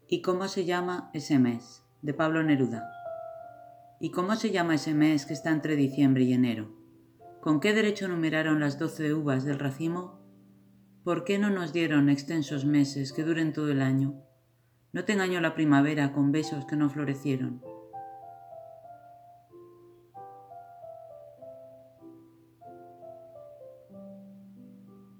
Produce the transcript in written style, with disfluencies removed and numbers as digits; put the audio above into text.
¿Y cómo se llama ese mes? De Pablo Neruda. ¿Y cómo se llama ese mes que está entre diciembre y enero? ¿Con qué derecho numeraron las 12 uvas del racimo? ¿Por qué no nos dieron extensos meses que duren todo el año? No te engañó la primavera con besos que no florecieron.